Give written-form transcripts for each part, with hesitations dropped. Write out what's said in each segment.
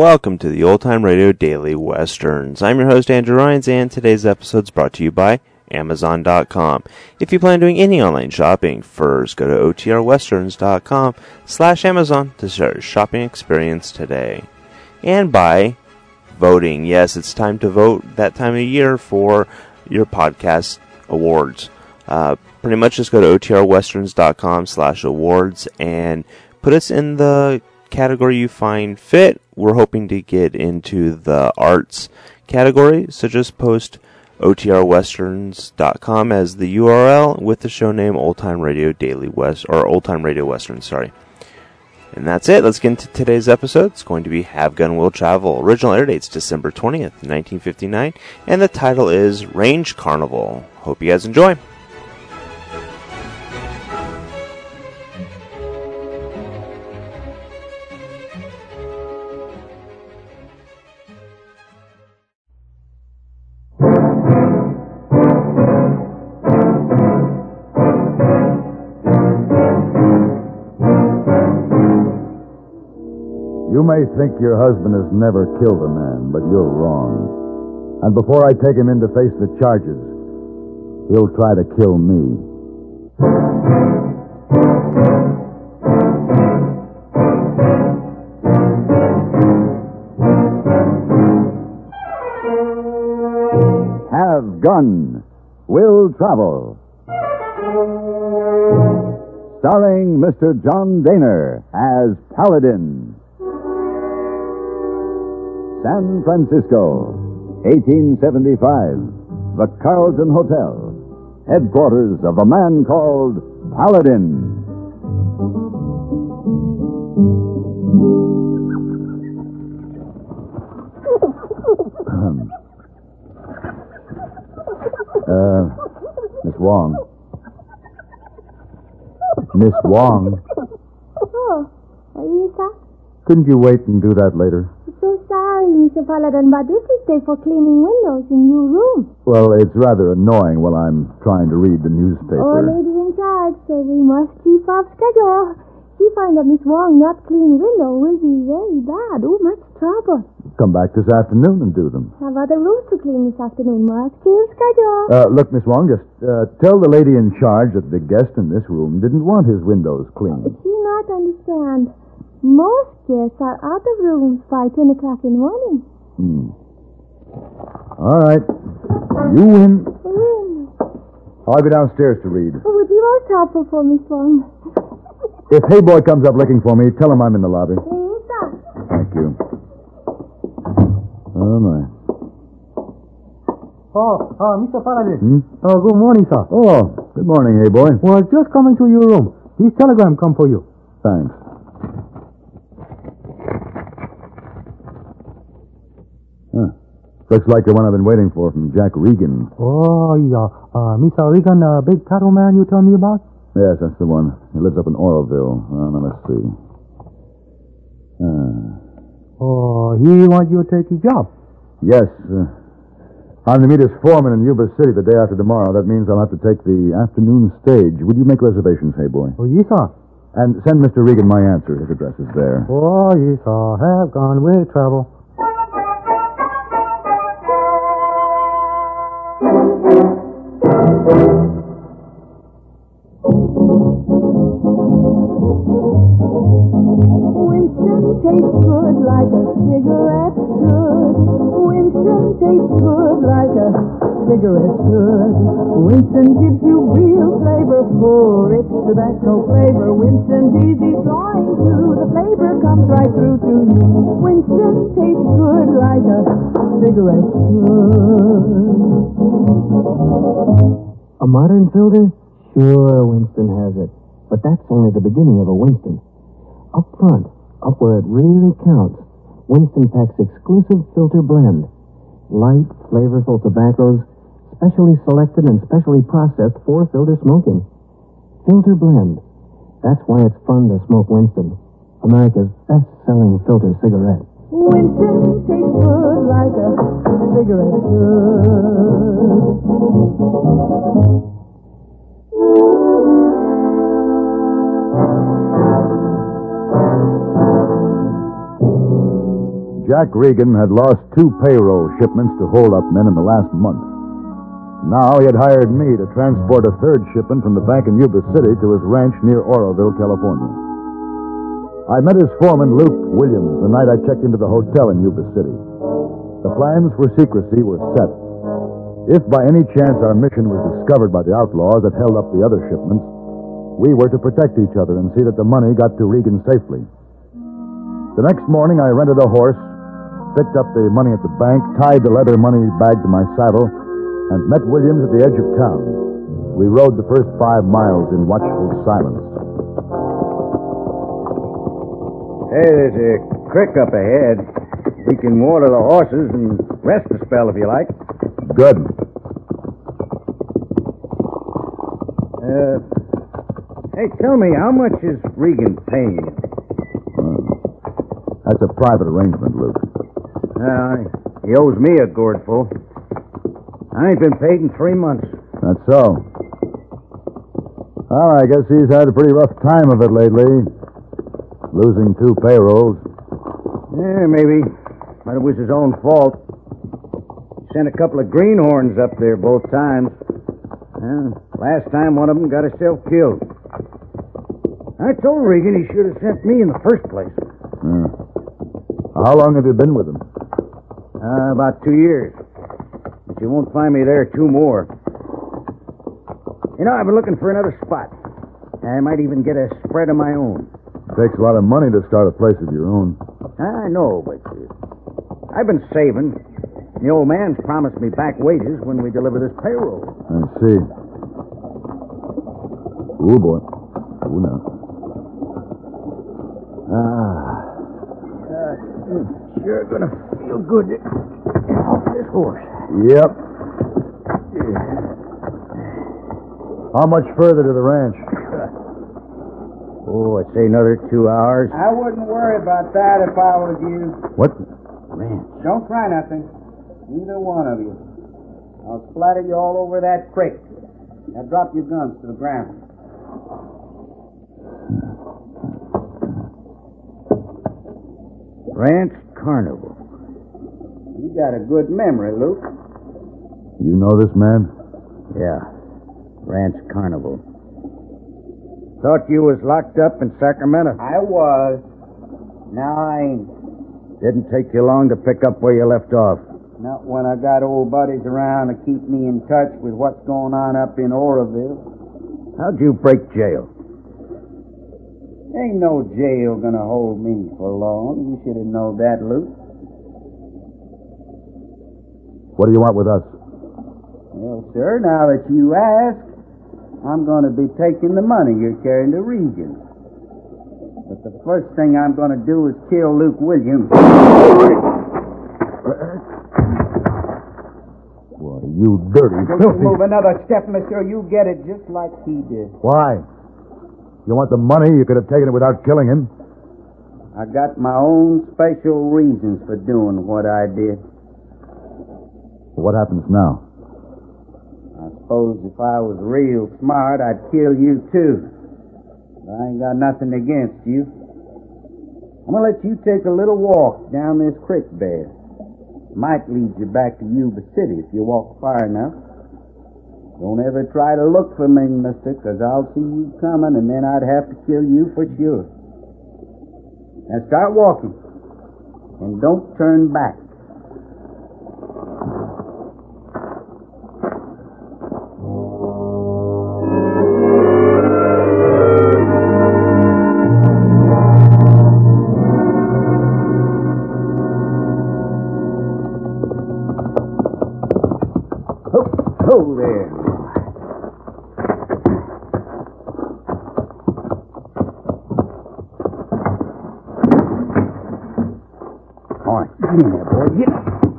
welcome to the Old Time Radio Daily Westerns. I'm your host, Andrew Rhynes, and today's episode is brought to you by Amazon.com. If you plan on doing any online shopping, first go to otrwesterns.com/Amazon to start your shopping experience today. And by voting. Yes, it's time to vote that time of year for your podcast awards. Pretty much just go to otrwesterns.com/awards and put us in the category you find fit. We're hoping to get into the arts category, so just post otrwesterns.com as the URL with the show name Old Time Radio Daily West, or Old Time Radio Western, sorry. And that's it. Let's get into today's episode. It's going to be Have Gun Will Travel. Original air date's December 20th, 1959, and the title is Range Carnival. Hope you guys enjoy. You may think your husband has never killed a man, but you're wrong. And before I take him in to face the charges, he'll try to kill me. Have Gun Will Travel. Starring Mr. John Daner as Paladin. San Francisco, 1875. The Carlton Hotel, headquarters of a man called Paladin. Miss Wong. Miss Wong. Oh, Lisa? Couldn't you wait and do that later? So sorry, Mr. Paladin, but this is day for cleaning windows in your room. Well, it's rather annoying while I'm trying to read the newspaper. Our lady in charge said we must keep up schedule. She find that Miss Wong not clean window will be very bad. Oh, much trouble. Come back this afternoon and do them. Have other rooms to clean this afternoon. Must keep schedule. Look, Miss Wong, just tell the lady in charge that the guest in this room didn't want his windows cleaned. She not understand. Most guests are out of rooms by 10 o'clock in the morning. All right. You win. I win. I'll go downstairs to read. It would be most helpful for Miss Wong. If Hey Boy comes up looking for me, tell him I'm in the lobby. Lisa. Thank you. Oh, my. Mr. Paladin. Good morning, sir. Oh, good morning, Hey Boy. Well, just coming to your room. This telegram come for you. Thanks. Looks like the one I've been waiting for from Jack Regan. Oh, yeah. Mr. Regan, big cattleman you told me about? Yes, that's the one. He lives up in Oroville. Now, let's see. He wants you to take his job. Yes. I'm to meet his foreman in Yuba City the day after tomorrow. That means I'll have to take the afternoon stage. Would you make reservations, Hey Boy? Oh, yes, sir. And send Mr. Regan my answer. His address is there. Oh, yes, sir. Have gone with travel. Winston tastes good like a cigarette should. Winston tastes good like a cigarette should. Winston gives you real flavor, full rich tobacco flavor. Winston's easy drawing too. The flavor comes right through to you. Winston tastes good like a cigarette should. A modern filter? Sure, Winston has it. But that's only the beginning of a Winston. Up front, up where it really counts, Winston packs exclusive filter blend. Light, flavorful tobaccos, specially selected and specially processed for filter smoking. Filter blend. That's why it's fun to smoke Winston, America's best-selling filter cigarette. Winston tastes good like a cigarette should. Jack Regan had lost 2 payroll shipments to hold-up men in the last month. Now he had hired me to transport a 3rd shipment from the bank in Yuba City to his ranch near Oroville, California. I met his foreman, Luke Williams, the night I checked into the hotel in Yuba City. The plans for secrecy were set. If by any chance our mission was discovered by the outlaws that held up the other shipments, we were to protect each other and see that the money got to Regan safely. The next morning, I rented a horse, picked up the money at the bank, tied the leather money bag to my saddle, and met Williams at the edge of town. We rode the first 5 miles in watchful silence. Hey, there's a creek up ahead. We can water the horses and rest a spell if you like. Good. Hey, tell me, how much is Regan paying you? That's a private arrangement, Luke. He owes me a gourdful. I ain't been paid in 3 months. That's so. Well, I guess he's had a pretty rough time of it lately. Losing 2 payrolls. Yeah, maybe. But it was his own fault. He sent a couple of greenhorns up there both times. Last time one of them got himself killed. I told Regan he should have sent me in the first place. How long have you been with him? About 2 years. But you won't find me there 2 more. You know, I've been looking for another spot. I might even get a spread of my own. It takes a lot of money to start a place of your own. I know, but I've been saving. The old man's promised me back wages when we deliver this payroll. I see. Ooh, boy. Ooh, now. Sure gonna feel good to get off this horse. Yep. How much further to the ranch? Oh, I'd say another 2 hours. I wouldn't worry about that if I was you. What? Man. Don't try nothing. Neither one of you. I'll splatter you all over that creek. Now drop your guns to the ground. Ranch Carnival. You got a good memory, Luke. You know this man? Yeah. Ranch Carnival. Thought you was locked up in Sacramento. I was. Now I ain't. Didn't take you long to pick up where you left off. Not when I got old buddies around to keep me in touch with what's going on up in Oroville. How'd you break jail? Ain't no jail gonna hold me for long. You should have known that, Luke. What do you want with us? Well, sir, now that you ask, I'm going to be taking the money you're carrying to Regan. But the first thing I'm going to do is kill Luke Williams. Why, you dirty, Don't filthy... you move another step, mister, you get it just like he did. Why? You want the money, you could have taken it without killing him. I got my own special reasons for doing what I did. What happens now? I suppose if I was real smart, I'd kill you, too. But I ain't got nothing against you. I'm going to let you take a little walk down this creek bed. Might lead you back to Yuba City if you walk far enough. Don't ever try to look for me, mister, because I'll see you coming, and then I'd have to kill you for sure. Now start walking, and don't turn back. Oh, there. All right, get in there, boy. Get.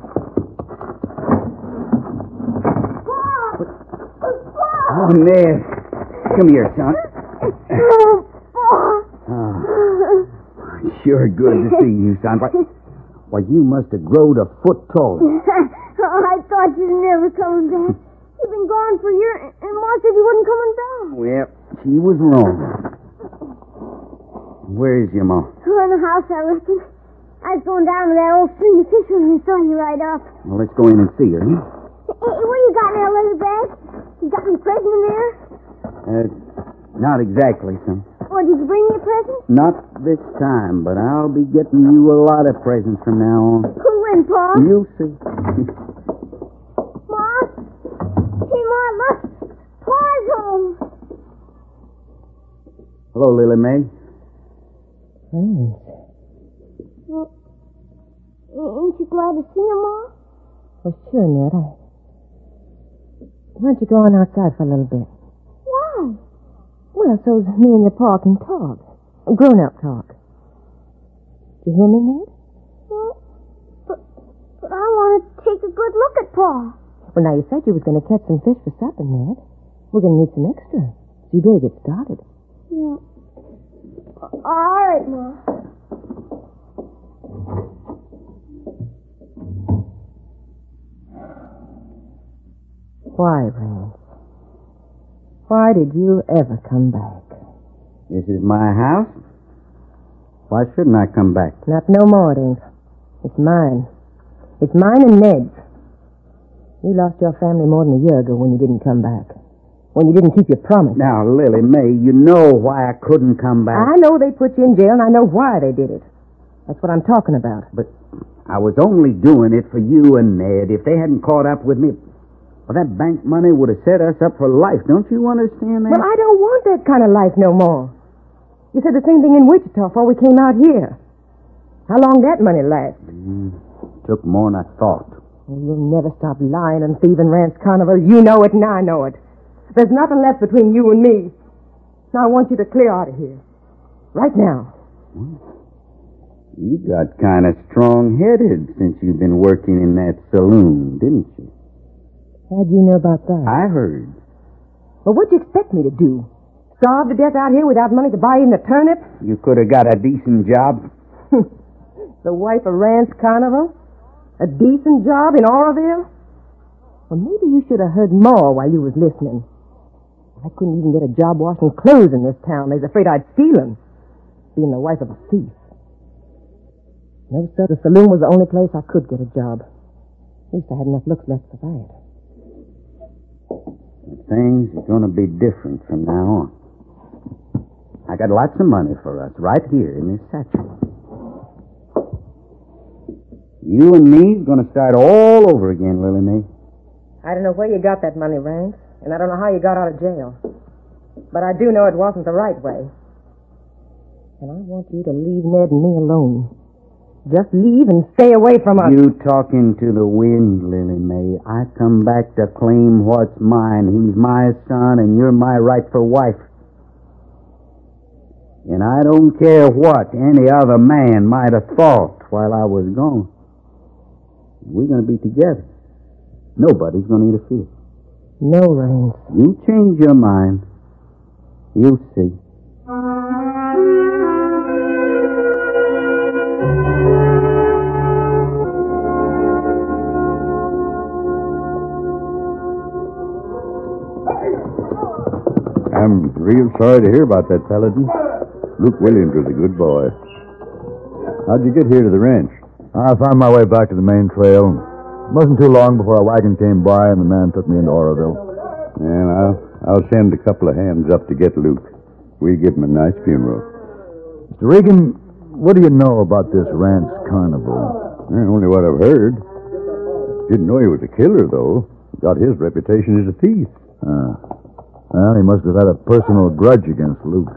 Oh, Ned. Come here, son. Oh, sure good to see you, son. Why, you must have growed a foot taller. I thought you were never coming back. You've been gone for a year, and Ma said you wasn't coming back. Well, she was wrong. Where is your mom? In the house, I reckon. I was going down to that old string of fish and saw you right off. Well, let's go in and see her, huh? Hey, what you got in that leather bag? You got me a present in there? Not exactly, son. Or did you bring me a present? Not this time, but I'll be getting you a lot of presents from now on. When, Pa? You'll see. Ma? Hey, Ma, look. Pa's home. Hello, Lily May. Friends. Well, ain't you glad to see him, Ma? Well, sure, Ned. Why don't you go on outside for a little bit? Why? Well, so's me and your pa can talk. Grown-up talk. You hear me, Ned? Well, but I want to take a good look at Pa. Well, now, you said you was going to catch some fish for supper, Ned. We're going to need some extra. So you better get started. Yeah. All right, Ma. Why, Rains? Why did you ever come back? This is my house. Why shouldn't I come back? Not no more, it ain't. It's mine. It's mine and Ned's. You lost your family more than a year ago when you didn't come back. When you didn't keep your promise. Now, Lily May, you know why I couldn't come back. I know they put you in jail, and I know why they did it. That's what I'm talking about. But I was only doing it for you and Ned. If they hadn't caught up with me, well, that bank money would have set us up for life. Don't you understand that? Well, I don't want that kind of life no more. You said the same thing in Wichita before we came out here. How long that money last? Took more than I thought. Well, you'll never stop lying and thieving, Rance Carnival. You know it and I know it. There's nothing left between you and me. Now I want you to clear out of here. Right now. You got kind of strong-headed since you've been working in that saloon, didn't you? How'd you know about that? I heard. Well, what'd you expect me to do? Starve to death out here without money to buy even a turnip? You could have got a decent job. The wife of Rance Carnival? A decent job in Oroville? Well, maybe you should have heard more while you was listening. I couldn't even get a job washing clothes in this town. They was afraid I'd steal them, being the wife of a thief. No, sir, the saloon was the only place I could get a job. At least I had enough looks left for that. Things are going to be different from now on. I got lots of money for us right here in this satchel. You and me's going to start all over again, Lily May. I don't know where you got that money, Rance, and I don't know how you got out of jail. But I do know it wasn't the right way. And I want you to leave Ned and me alone. Just leave and stay away from us. You talking to the wind, Lily May. I come back to claim what's mine. He's my son, and you're my rightful wife. And I don't care what any other man might have thought while I was gone. We're going to be together. Nobody's going to interfere. No, Rains. You change your mind. You'll see. I'm real sorry to hear about that, Paladin. Luke Williams was a good boy. How'd you get here to the ranch? I found my way back to the main trail. It wasn't too long before a wagon came by and the man took me into Oroville. Yeah, I'll send a couple of hands up to get Luke. We give him a nice funeral. Mr. Regan, what do you know about this Rance Carnival? Only what I've heard. Didn't know he was a killer, though. Got his reputation as a thief. Well, he must have had a personal grudge against Luke.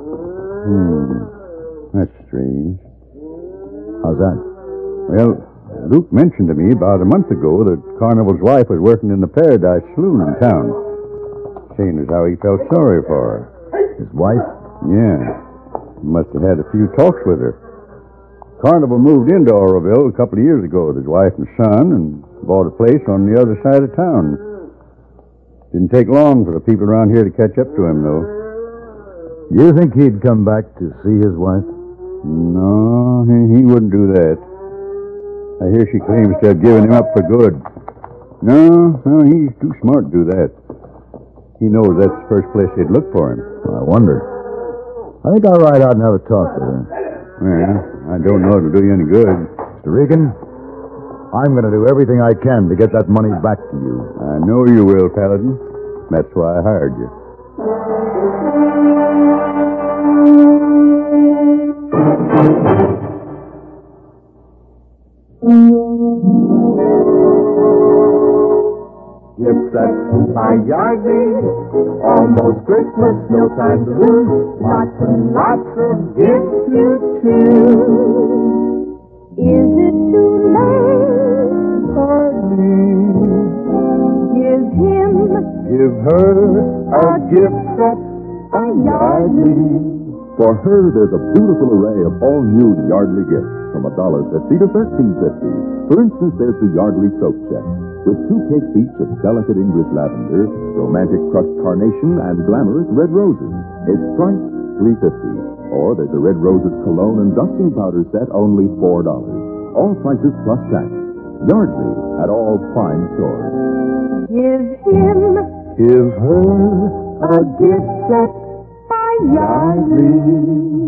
That's strange. How's that? Well, Luke mentioned to me about a month ago that Carnival's wife was working in the Paradise Saloon in town. Saying as how he felt sorry for her. His wife? Yeah. He must have had a few talks with her. Carnival moved into Oroville a couple of years ago with his wife and son and bought a place on the other side of town. Didn't take long for the people around here to catch up to him, though. You think he'd come back to see his wife? No, he wouldn't do that. I hear she claims to have given him up for good. No, he's too smart to do that. He knows that's the first place he'd look for him. I wonder. I think I'll ride out and have a talk with her. Well, I don't know it'll do you any good. Mr. Regan, I'm going to do everything I can to get that money back to you. I know you will, Paladin. That's why I hired you. Gifts that by Yardley, almost Christmas, no time to lose. Lots and lots of gifts to choose. Is it too late? Hardly. Give him, Give her a gift set by Yardley. For her, there's a beautiful array of all-new Yardley gifts from $1.50 to $13.50. For instance, there's the Yardley soap check with 2 cakes each of delicate English lavender, romantic crushed carnation, and glamorous red roses. Its price, $3.50. Or there's a red roses cologne and dusting powder set, only $4. All prices plus tax. Yardley at all fine stores. give him, Give her a gift set by Yardley.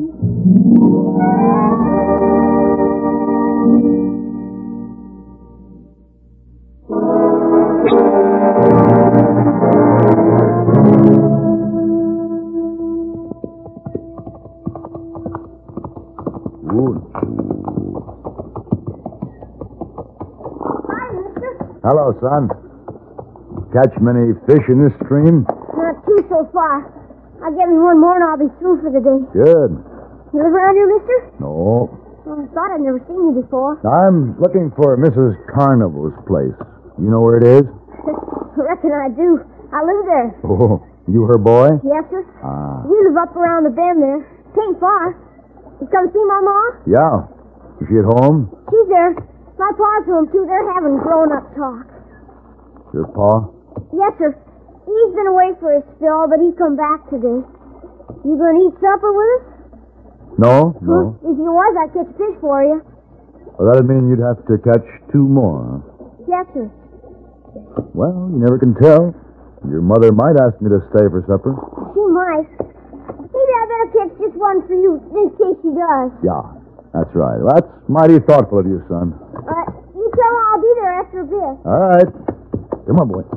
Hello, son. Catch many fish in this stream? Not two so far. I'll get me one more and I'll be through for the day. Good. You live around here, mister? No. Well, I thought I'd never seen you before. I'm looking for Mrs. Carnival's place. You know where it is? Reckon I do. I live there. Oh, you her boy? Yes, sir. Ah. We live up around the bend there. Tain't far. You come see my ma? Yeah. Is she at home? She's there. My pa's home, too. They're having grown-up talk. Your pa? Yes, sir. He's been away for a spell, but he come back today. You gonna eat supper with us? No, no. If you was, I'd catch fish for you. Well, that'd mean you'd have to catch 2 more. Yes, sir. Well, you never can tell. Your mother might ask me to stay for supper. She might. Maybe I better catch just one for you, in case she does. Yeah, that's right. Well, that's mighty thoughtful of you, son. You tell her I'll be there after a bit. All right. Come on, boy.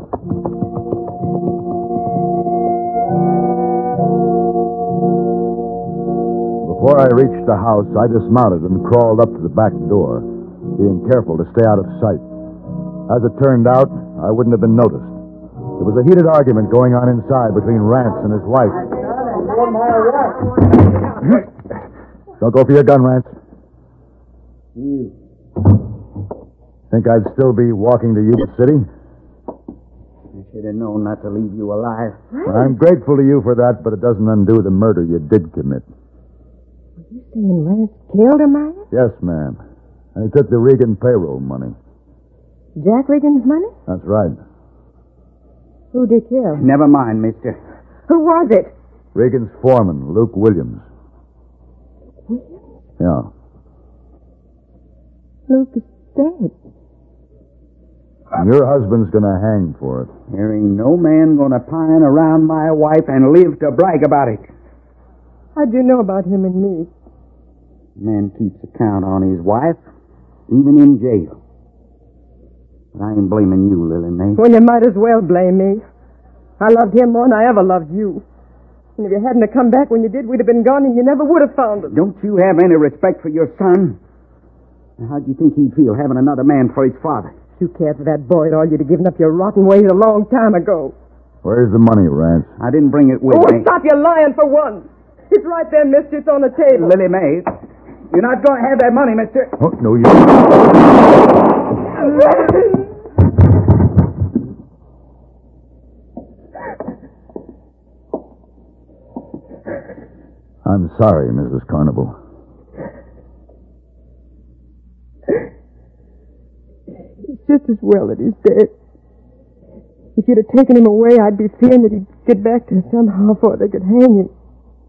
Before I reached the house, I dismounted and crawled up to the back door, being careful to stay out of sight. As it turned out, I wouldn't have been noticed. There was a heated argument going on inside between Rance and his wife. Don't go for your gun, Rance. You. Think I'd still be walking to Yuba City? I should have known not to leave you alive. I'm grateful to you for that, but it doesn't undo the murder you did commit. You saying Rance killed Amaya? Yes, ma'am. And he took the Regan payroll money. Jack Regan's money? That's right. Who'd he kill? Never mind, mister. Who was it? Regan's foreman, Luke Williams. Williams? Yeah. Luke is dead. And your husband's gonna hang for it. There ain't no man gonna pine around my wife and live to brag about it. How'd you know about him and me? Man keeps account on his wife, even in jail. But I ain't blaming you, Lily Mae. Well, you might as well blame me. I loved him more than I ever loved you. And if you hadn't have come back when you did, we'd have been gone and you never would have found us. Don't you have any respect for your son? Now, how'd you think he'd feel having another man for his father? If you cared for that boy at all, you'd have given up your rotten ways a long time ago. Where's the money, Rance? I didn't bring it with me. Stop your lying for once. It's right there, mister. It's on the table. Lily Mae, you're not going to have that money, mister. Oh, no, you... I'm sorry, Mrs. Carnival. It's just as well that he's dead. If you'd have taken him away, I'd be fearing that he'd get back to us somehow before they could hang him.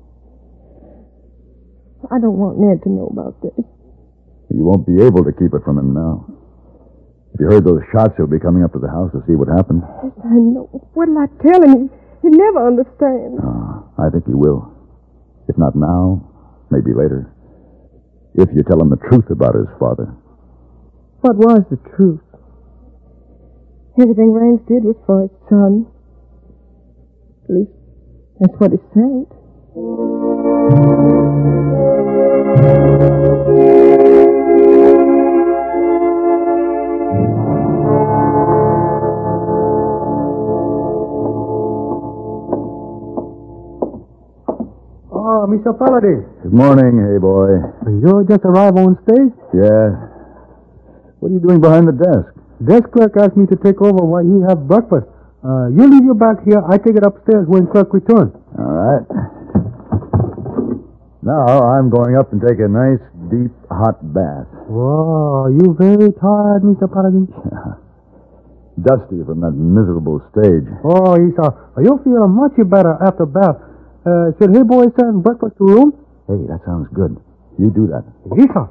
I don't want Ned to know about this. You won't be able to keep it from him now. If you heard those shots, he'll be coming up to the house to see what happened. Yes, I know. What'll I tell him? He'll never understand. I think he will. If not now, maybe later. If you tell him the truth about his father. What was the truth? Everything Rance did was for his son. At least, that's what he said. Oh, Mr. Faraday. Good morning, hey boy. You just arrived on stage? Yeah. What are you doing behind the desk? Desk clerk asked me to take over while he have breakfast. You leave your bag here. I take it upstairs when clerk returns. All right. Now I'm going up and take a nice, deep, hot bath. Whoa, you very tired, Mr. Faraday? Dusty from that miserable stage. Oh, Isa, you'll feel much better after bath. Should hey boy send breakfast to room? Hey, that sounds good. You do that. Isa.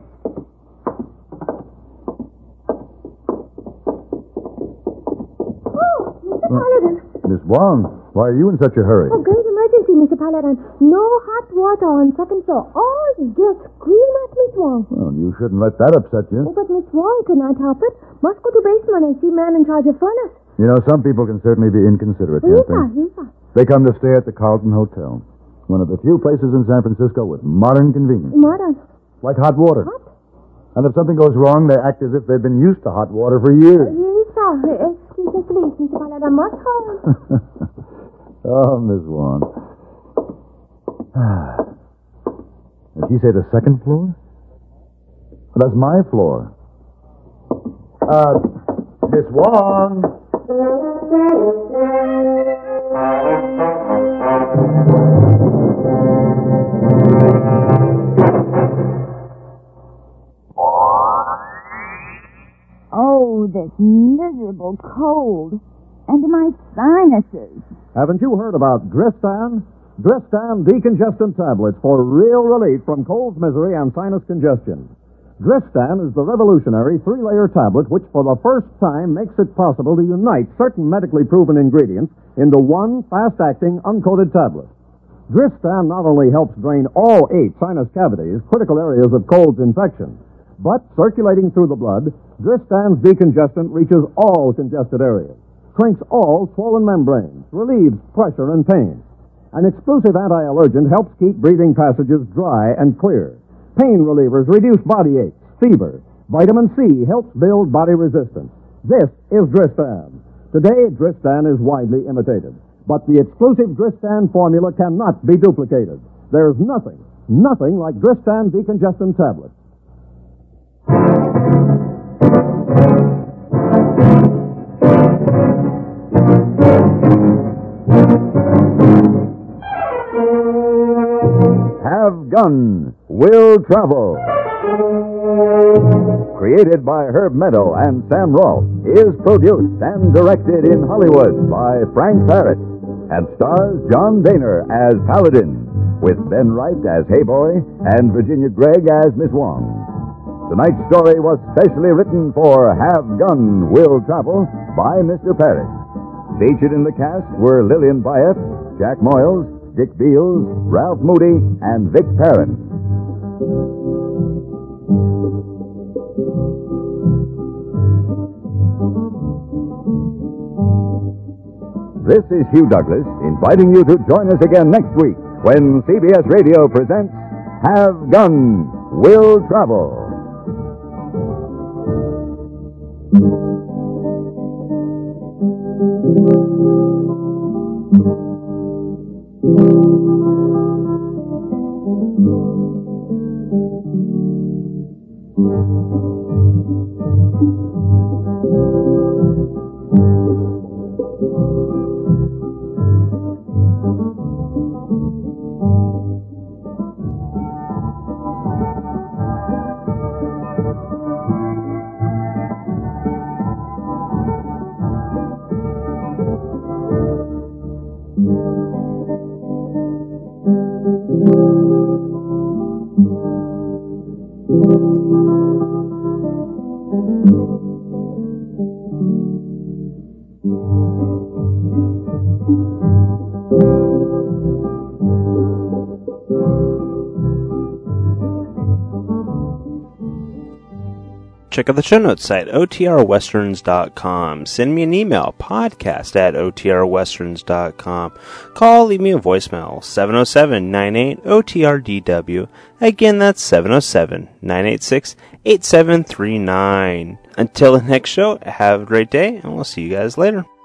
Mr. Paladin. Miss Wong, why are you in such a hurry? Oh, great emergency, Mr. Paladin. No hot water on second floor. All guests scream at Miss Wong. Well, you shouldn't let that upset you. Oh, but Miss Wong cannot help it. Must go to basement and see man in charge of furnace. You know, some people can certainly be inconsiderate, can't they? Yes. They come to stay at the Carlton Hotel. One of the few places in San Francisco with modern convenience. Modern. Like hot water. What? And if something goes wrong, they act as if they've been used to hot water for years. Yes, sir. Excuse me, please, Mr. Paladin. Must home. Oh, Miss Wong. Did she say the second floor? Well, that's my floor. Miss Wong. Oh, this miserable cold. And my sinuses. Haven't you heard about Dristan? Dristan decongestant tablets for real relief from cold misery and sinus congestion. Dristan is the revolutionary three-layer tablet which for the first time makes it possible to unite certain medically proven ingredients into one fast-acting uncoated tablet. Dristan not only helps drain all 8 sinus cavities, critical areas of cold's infection, but circulating through the blood, Dristan's decongestant reaches all congested areas, shrinks all swollen membranes, relieves pressure and pain. An exclusive anti-allergent helps keep breathing passages dry and clear. Pain relievers reduce body aches, fever. Vitamin C helps build body resistance. This is Dristan. Today, Dristan is widely imitated, but the exclusive Dristan formula cannot be duplicated. There's nothing like Dristan decongestant tablets. Have Gun Will Travel. Created by Herb Meadow and Sam Rolfe, is produced and directed in Hollywood by Frank Paris and stars John Daner as Paladin, with Ben Wright as Hayboy and Virginia Gregg as Miss Wong. Tonight's story was specially written for Have Gun Will Travel by Mr. Paris. Featured in the cast were Lillian Bayef, Jack Moyles, Dick Beals, Ralph Moody, and Vic Perrin. This is Hugh Douglas inviting you to join us again next week when CBS Radio presents Have Gun Will Travel. check out the show notes site, otrwesterns.com. Send me an email, podcast@otrwesterns.com. Call, leave me a voicemail, 707-98-OTRDW. Again, that's 707-986-8739. Until the next show, have a great day, and we'll see you guys later.